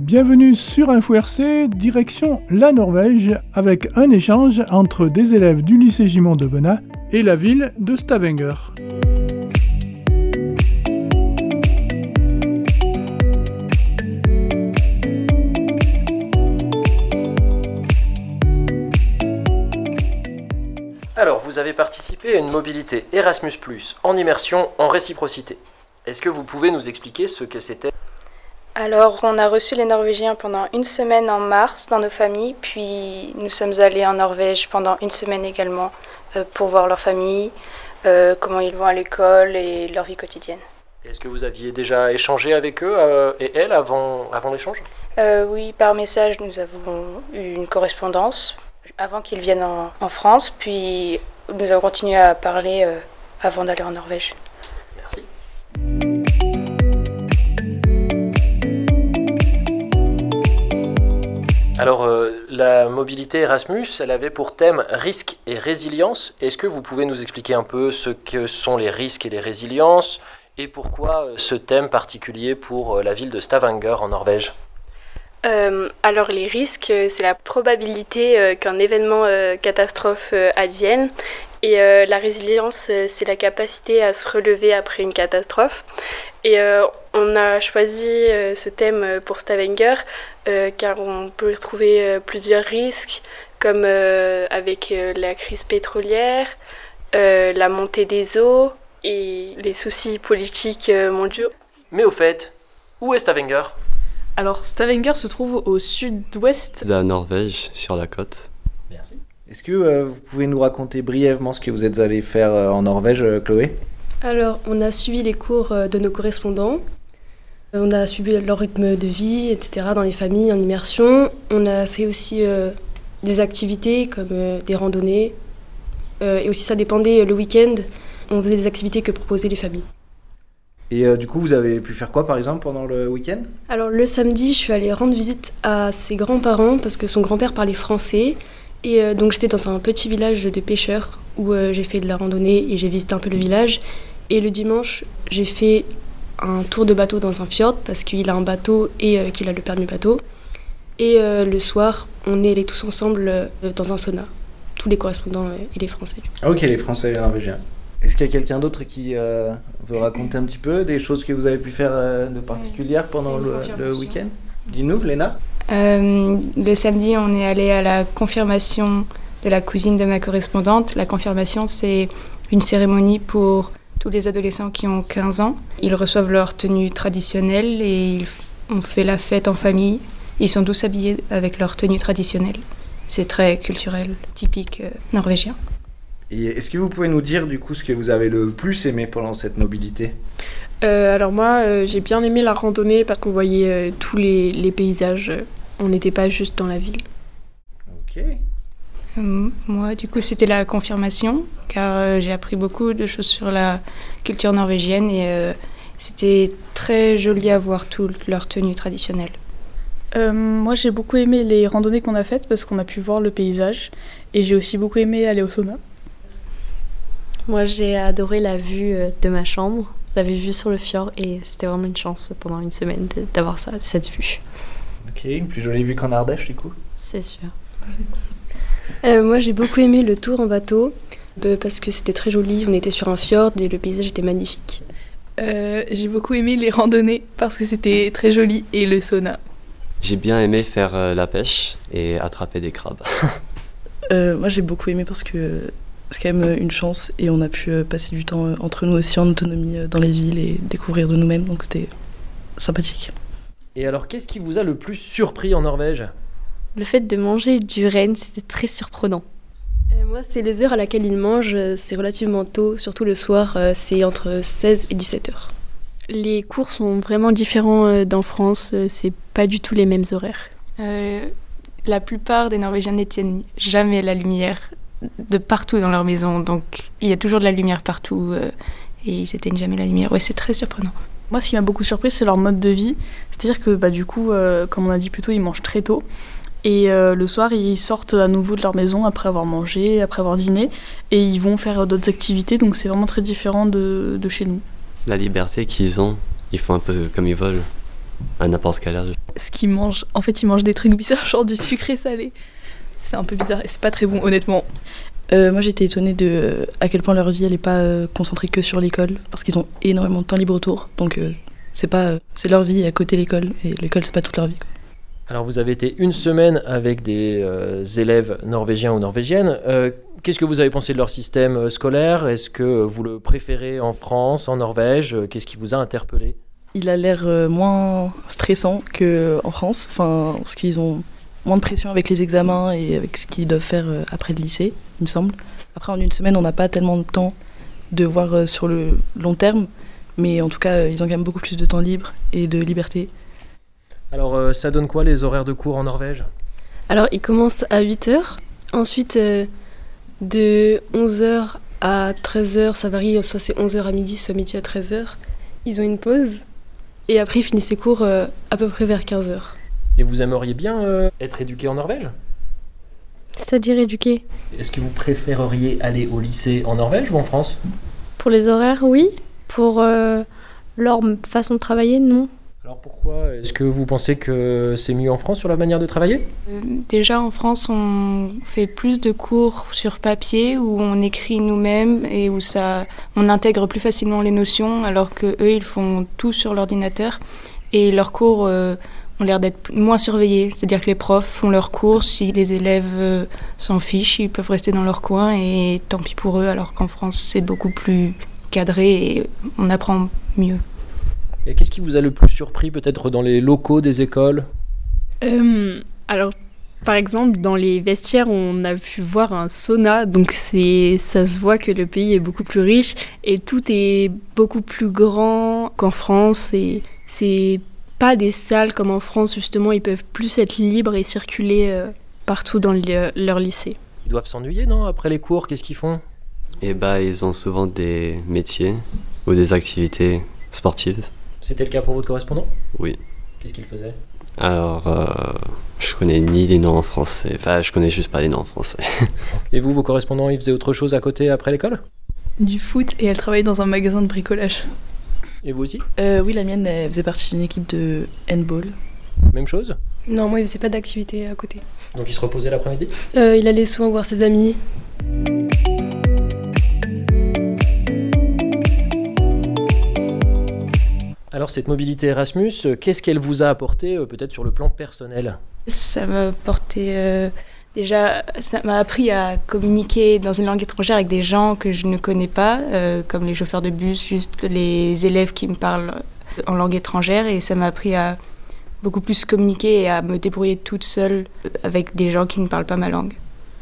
Bienvenue sur Info RC, direction la Norvège, avec un échange entre des élèves du lycée Gimond de Bena et la ville de Stavanger. Alors, vous avez participé à une mobilité Erasmus+, en immersion, en réciprocité. Est-ce que vous pouvez nous expliquer ce que c'était ? Alors, on a reçu les Norvégiens pendant une semaine en mars dans nos familles, puis nous sommes allés en Norvège pendant une semaine également pour voir leur famille, comment ils vont à l'école et leur vie quotidienne. Est-ce que vous aviez déjà échangé avec eux et elles avant l'échange ? Oui, par message, nous avons eu une correspondance avant qu'ils viennent en France, puis nous avons continué à parler avant d'aller en Norvège. Merci. Alors, la mobilité Erasmus, elle avait pour thème risque et résilience. Est-ce que vous pouvez nous expliquer un peu ce que sont les risques et les résiliences et pourquoi ce thème particulier pour la ville de Stavanger en Norvège ? Alors les risques, c'est la probabilité qu'un événement catastrophe advienne. Et la résilience, c'est la capacité à se relever après une catastrophe. Et on a choisi ce thème pour Stavanger car on peut y retrouver plusieurs risques, comme avec la crise pétrolière, la montée des eaux et les soucis politiques mondiaux. Mais au fait, où est Stavanger ? Alors Stavanger se trouve au sud-ouest de la Norvège, sur la côte. Merci. Est-ce que vous pouvez nous raconter brièvement ce que vous êtes allé faire en Norvège, Chloé ? Alors, on a suivi les cours de nos correspondants. On a suivi leur rythme de vie, etc., dans les familles, en immersion. On a fait aussi des activités comme des randonnées. Et aussi, ça dépendait le week-end. On faisait des activités que proposaient les familles. Et du coup, vous avez pu faire quoi, par exemple, pendant le week-end ? Alors, le samedi, je suis allée rendre visite à ses grands-parents parce que son grand-père parlait français. Et donc, j'étais dans un petit village de pêcheurs où j'ai fait de la randonnée et j'ai visité un peu le village. Et le dimanche, j'ai fait un tour de bateau dans un fjord parce qu'il a un bateau et qu'il a le permis bateau. Et le soir, on est allés tous ensemble dans un sauna. Tous les correspondants et les Français. Ok, les Français et les Norvégiens. Est-ce qu'il y a quelqu'un d'autre qui veut raconter un petit peu des choses que vous avez pu faire de particulières pendant le week-end ? Dis-nous, Léna. Le samedi, on est allé à la confirmation de la cousine de ma correspondante. La confirmation, c'est une cérémonie pour tous les adolescents qui ont 15 ans. Ils reçoivent leur tenue traditionnelle et on fait la fête en famille. Ils sont tous habillés avec leur tenue traditionnelle. C'est très culturel, typique norvégien. Et est-ce que vous pouvez nous dire du coup ce que vous avez le plus aimé pendant cette mobilité ? Alors moi, j'ai bien aimé la randonnée parce qu'on voyait tous les paysages. On n'était pas juste dans la ville. Ok. Moi, du coup, c'était la confirmation, car j'ai appris beaucoup de choses sur la culture norvégienne et c'était très joli à voir toute leur tenue traditionnelle. Moi, j'ai beaucoup aimé les randonnées qu'on a faites parce qu'on a pu voir le paysage et j'ai aussi beaucoup aimé aller au sauna. Moi, j'ai adoré la vue de ma chambre. J'avais vu sur le fjord et c'était vraiment une chance pendant une semaine d'avoir cette vue. Ok, une plus jolie vue qu'en Ardèche du coup ? C'est sûr. Moi, j'ai beaucoup aimé le tour en bateau parce que c'était très joli. On était sur un fjord et le paysage était magnifique. J'ai beaucoup aimé les randonnées parce que c'était très joli et le sauna. J'ai bien aimé faire la pêche et attraper des crabes. Moi, j'ai beaucoup aimé parce que c'est quand même une chance et on a pu passer du temps entre nous aussi en autonomie dans les villes et découvrir de nous-mêmes, donc c'était sympathique. Et alors, qu'est-ce qui vous a le plus surpris en Norvège ? Le fait de manger du renne, c'était très surprenant. Moi, c'est les heures à laquelle ils mangent, c'est relativement tôt, surtout le soir, c'est entre 16 et 17 heures. Les cours sont vraiment différents d'en France, c'est pas du tout les mêmes horaires. La plupart des Norvégiens n'éteignent jamais la lumière de partout dans leur maison, donc il y a toujours de la lumière partout et ils éteignent jamais la lumière. Ouais, c'est très surprenant. Moi, ce qui m'a beaucoup surpris, c'est leur mode de vie. C'est-à-dire que du coup, comme on a dit plus tôt, ils mangent très tôt. Et le soir, ils sortent à nouveau de leur maison après avoir mangé, après avoir dîné. Et ils vont faire d'autres activités, donc c'est vraiment très différent de chez nous. La liberté qu'ils ont, ils font un peu comme ils veulent. à n'importe quelle heure. Ce qu'ils mangent, en fait, ils mangent des trucs bizarres, genre du sucré salé. C'est un peu bizarre et c'est pas très bon, honnêtement. Moi, j'étais étonnée de à quel point leur vie, elle est pas concentrée que sur l'école, parce qu'ils ont énormément de temps libre autour. Donc, c'est leur vie à côté de l'école, et l'école, c'est pas toute leur vie, quoi. Alors vous avez été une semaine avec des élèves norvégiens ou norvégiennes. Qu'est-ce que vous avez pensé de leur système scolaire ? Est-ce que vous le préférez en France, en Norvège ? Qu'est-ce qui vous a interpellé ? Il a l'air moins stressant qu'en France, parce qu'ils ont moins de pression avec les examens et avec ce qu'ils doivent faire après le lycée, il me semble. Après, en une semaine, on n'a pas tellement de temps de voir sur le long terme, mais en tout cas, ils ont quand même beaucoup plus de temps libre et de liberté. Alors, ça donne quoi les horaires de cours en Norvège ? Alors, ils commencent à 8h. Ensuite, de 11h à 13h, ça varie, soit c'est 11h à midi, soit midi à 13h. Ils ont une pause. Et après, ils finissent les cours à peu près vers 15h. Et vous aimeriez bien être éduqué en Norvège ? C'est-à-dire éduqué ? Est-ce que vous préféreriez aller au lycée en Norvège ou en France ? Pour les horaires, oui. Pour leur façon de travailler, non. Alors pourquoi ? Est-ce que vous pensez que c'est mieux en France sur la manière de travailler ? Déjà en France, on fait plus de cours sur papier où on écrit nous-mêmes et où on intègre plus facilement les notions, alors que eux ils font tout sur l'ordinateur et leurs cours ont l'air d'être moins surveillés. C'est-à-dire que les profs font leurs cours, si les élèves s'en fichent, ils peuvent rester dans leur coin et tant pis pour eux, alors qu'en France c'est beaucoup plus cadré et on apprend mieux. Et qu'est-ce qui vous a le plus surpris peut-être dans les locaux des écoles ? Alors, par exemple, dans les vestiaires, on a pu voir un sauna, donc ça se voit que le pays est beaucoup plus riche et tout est beaucoup plus grand qu'en France. Et c'est pas des salles comme en France, justement, ils peuvent plus être libres et circuler partout dans leur lycée. Ils doivent s'ennuyer, non ? Après les cours, qu'est-ce qu'ils font ? Et ils ont souvent des métiers ou des activités sportives. C'était le cas pour votre correspondant ? Oui. Qu'est-ce qu'il faisait ? Alors, je connais ni les noms en français. Je connais juste pas les noms en français. Et vous, vos correspondants, ils faisaient autre chose à côté après l'école ? Du foot, et elle travaille dans un magasin de bricolage. Et vous aussi ? Oui, la mienne, elle faisait partie d'une équipe de handball. Même chose ? Non, moi, il faisait pas d'activité à côté. Donc il se reposait l'après-midi ? Il allait souvent voir ses amis. Alors cette mobilité Erasmus, qu'est-ce qu'elle vous a apporté peut-être sur le plan personnel ? Ça m'a apporté déjà, ça m'a appris à communiquer dans une langue étrangère avec des gens que je ne connais pas, comme les chauffeurs de bus, juste les élèves qui me parlent en langue étrangère, et ça m'a appris à beaucoup plus communiquer et à me débrouiller toute seule avec des gens qui ne parlent pas ma langue.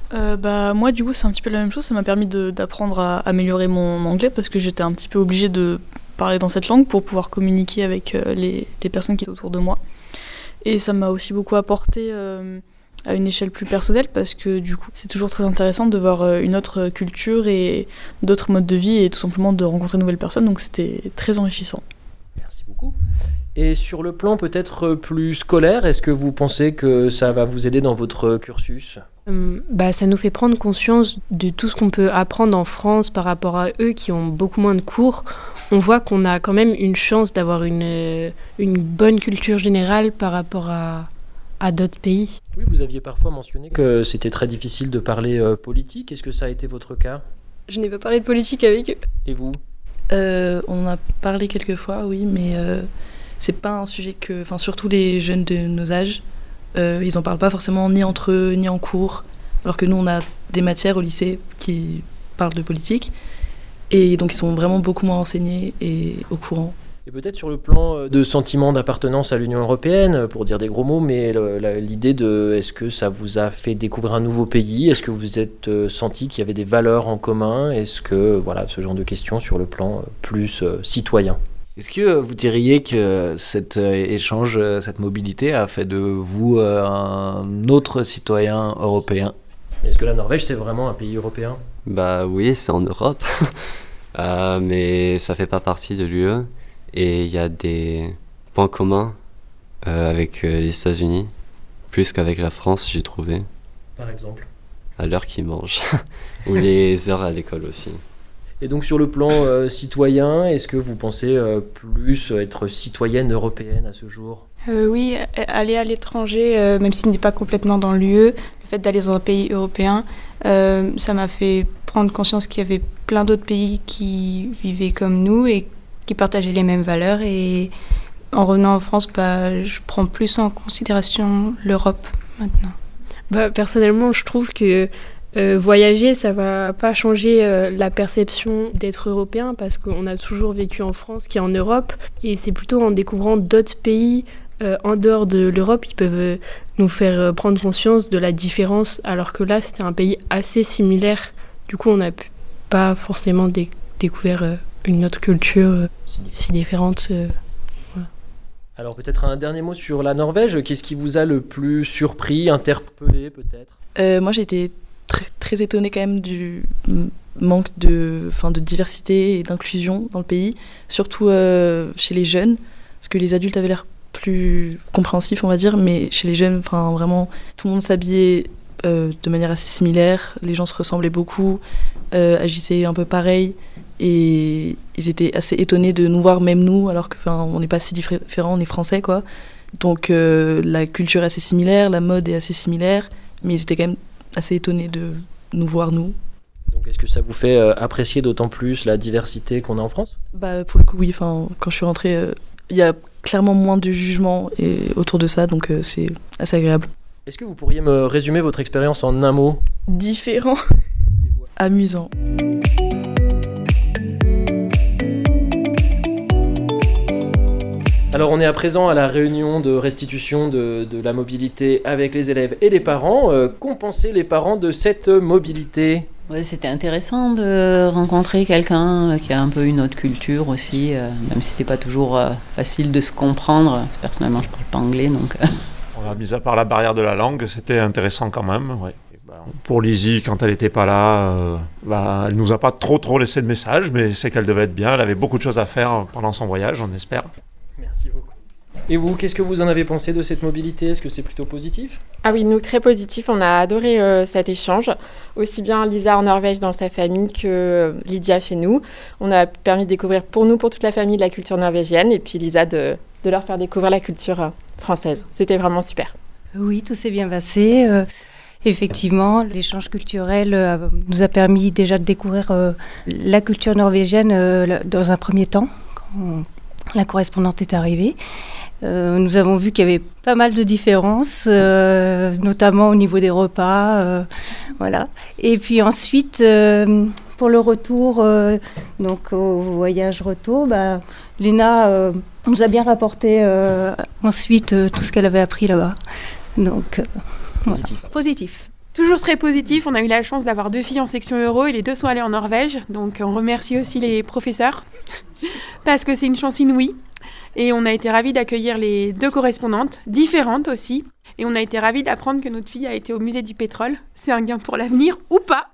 Moi, du coup, c'est un petit peu la même chose. Ça m'a permis d'apprendre à améliorer mon anglais parce que j'étais un petit peu obligée de parler dans cette langue pour pouvoir communiquer avec les personnes qui étaient autour de moi. Et ça m'a aussi beaucoup apporté à une échelle plus personnelle parce que du coup, c'est toujours très intéressant de voir une autre culture et d'autres modes de vie et tout simplement de rencontrer de nouvelles personnes. Donc c'était très enrichissant. Merci beaucoup. Et sur le plan peut-être plus scolaire, est-ce que vous pensez que ça va vous aider dans votre cursus ? Ça nous fait prendre conscience de tout ce qu'on peut apprendre en France par rapport à eux qui ont beaucoup moins de cours. On voit qu'on a quand même une chance d'avoir une bonne culture générale par rapport à d'autres pays. Oui, vous aviez parfois mentionné que c'était très difficile de parler politique. Est-ce que ça a été votre cas ? Je n'ai pas parlé de politique avec eux. Et vous ? On en a parlé quelques fois, oui, mais c'est pas un sujet que... surtout les jeunes de nos âges, ils en parlent pas forcément ni entre eux, ni en cours, alors que nous, on a des matières au lycée qui parlent de politique. Et donc ils sont vraiment beaucoup moins renseignés et au courant. Et peut-être sur le plan de sentiment d'appartenance à l'Union européenne, pour dire des gros mots, mais l'idée de est-ce que ça vous a fait découvrir un nouveau pays ? Est-ce que vous êtes senti qu'il y avait des valeurs en commun ? Est-ce que, ce genre de questions sur le plan plus citoyen ? Est-ce que vous diriez que cet échange, cette mobilité a fait de vous un autre citoyen européen ? Est-ce que la Norvège, c'est vraiment un pays européen ? Oui, c'est en Europe, mais ça fait pas partie de l'UE. Et il y a des points communs avec les États-Unis, plus qu'avec la France, j'ai trouvé. Par exemple ? À l'heure qu'ils mangent, ou les heures à l'école aussi. Et donc sur le plan citoyen, est-ce que vous pensez plus être citoyenne européenne à ce jour ? Oui, aller à l'étranger, même s'il n'est pas complètement dans l'UE, le fait d'aller dans un pays européen, ça m'a fait prendre conscience qu'il y avait plein d'autres pays qui vivaient comme nous et qui partageaient les mêmes valeurs. Et en revenant en France, je prends plus en considération l'Europe maintenant. Personnellement, je trouve que voyager, ça va pas changer la perception d'être européen parce qu'on a toujours vécu en France qui est en Europe et c'est plutôt en découvrant d'autres pays en dehors de l'Europe qui peuvent nous faire prendre conscience de la différence alors que là c'était un pays assez similaire. Du coup on n'a pas forcément découvert une autre culture si différente. Voilà. Alors peut-être un dernier mot sur la Norvège. Qu'est-ce qui vous a le plus surpris, interpellé peut-être ? Moi j'étais très étonnée quand même du manque de diversité et d'inclusion dans le pays, surtout chez les jeunes, parce que les adultes avaient l'air plus compréhensifs, on va dire, mais chez les jeunes, vraiment, tout le monde s'habillait de manière assez similaire, les gens se ressemblaient beaucoup, agissaient un peu pareil, et ils étaient assez étonnés de nous voir, même nous, alors qu'on n'est pas si différents, on est français, quoi. Donc la culture est assez similaire, la mode est assez similaire, mais ils étaient quand même assez étonnés de nous voir, nous. Donc est-ce que ça vous fait apprécier d'autant plus la diversité qu'on a en France ? Pour le coup, oui. Quand je suis rentrée, il y a clairement moins de jugement autour de ça, donc c'est assez agréable. Est-ce que vous pourriez me résumer votre expérience en un mot ? Différent. Amusant. Alors on est à présent à la réunion de restitution de la mobilité avec les élèves et les parents. Qu'ont pensé les parents de cette mobilité ? Ouais, c'était intéressant de rencontrer quelqu'un qui a un peu une autre culture aussi, même si c'était pas toujours facile de se comprendre. Personnellement, je parle pas anglais, donc... Mis à part la barrière de la langue, c'était intéressant quand même. Ouais. Pour Lizzie, quand elle n'était pas là, elle nous a pas trop laissé de message, mais c'est qu'elle devait être bien. Elle avait beaucoup de choses à faire pendant son voyage, on espère. Merci beaucoup. Et vous, qu'est-ce que vous en avez pensé de cette mobilité ? Est-ce que c'est plutôt positif ? Ah oui, nous, très positif. On a adoré cet échange. Aussi bien Lisa en Norvège dans sa famille que Lydia chez nous. On a permis de découvrir pour toute la famille, la culture norvégienne. Et puis Lisa, de leur faire découvrir la culture française. C'était vraiment super. Oui, tout s'est bien passé. Effectivement, l'échange culturel nous a permis déjà de découvrir la culture norvégienne dans un premier temps, quand la correspondante est arrivée. Nous avons vu qu'il y avait pas mal de différences, notamment au niveau des repas. Voilà. Et puis ensuite, pour le retour, donc au voyage retour, Lina nous a bien rapporté ensuite tout ce qu'elle avait appris là-bas. Donc, positif. Voilà. Positif. Toujours très positif. On a eu la chance d'avoir 2 filles en section Euro et les 2 sont allées en Norvège. Donc on remercie aussi les professeurs parce que c'est une chance inouïe. Et on a été ravis d'accueillir les 2 correspondantes, différentes aussi. Et on a été ravis d'apprendre que notre fille a été au musée du pétrole. C'est un gain pour l'avenir ou pas.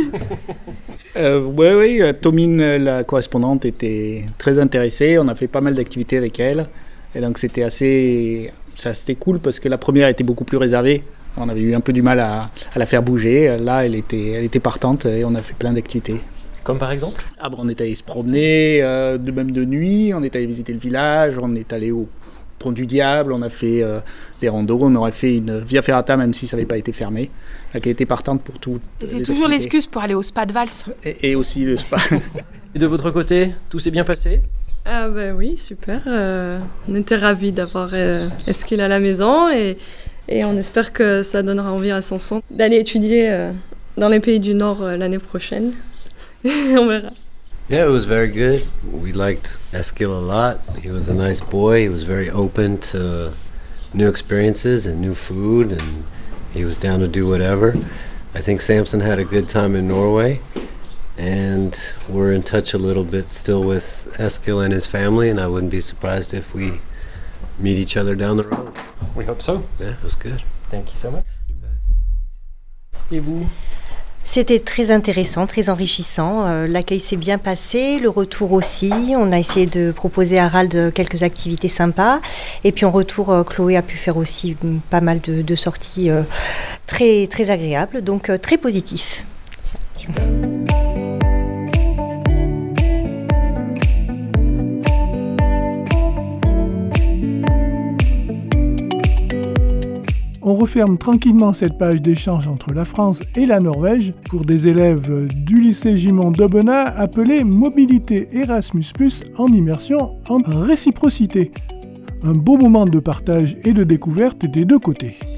Oui, Tomine, la correspondante, était très intéressée. On a fait pas mal d'activités avec elle. Et donc c'était cool parce que la première était beaucoup plus réservée. On avait eu un peu du mal à la faire bouger. Là, elle était partante et on a fait plein d'activités. Comme par exemple ? On est allé se promener, même de nuit. On est allé visiter le village. On est allé au Pont du Diable. On a fait des randos. On aurait fait une Via Ferrata, même si ça n'avait pas été fermé. Elle était partante pour tout. Et c'est toujours l'excuse pour aller au spa de Vals. Et aussi le spa. Et de votre côté, tout s'est bien passé ? Ah oui, super. On était ravis d'avoir Eskil à la maison et on espère que ça donnera envie à Samson d'aller étudier dans les pays du Nord l'année prochaine. On verra. Yeah, it was very good. We liked Eskil a lot. He was a nice boy. He was very open to new experiences and new food, and he was down to do whatever. I think Samson had a good time in Norway, and we're in touch a little bit still with Eskil and his family, and I wouldn't be surprised if we meet each other down the road. We hope so. Yeah, it was good. Thank you so much. Et vous ? C'était très intéressant, très enrichissant. L'accueil s'est bien passé, le retour aussi. On a essayé de proposer à Harald quelques activités sympas. Et puis en retour, Chloé a pu faire aussi pas mal de sorties très, très agréables. Donc très positif. referme tranquillement cette page d'échange entre la France et la Norvège pour des élèves du lycée Gimond d'Aubenas appelée Mobilité Erasmus+ en immersion en réciprocité. Un beau moment de partage et de découverte des deux côtés.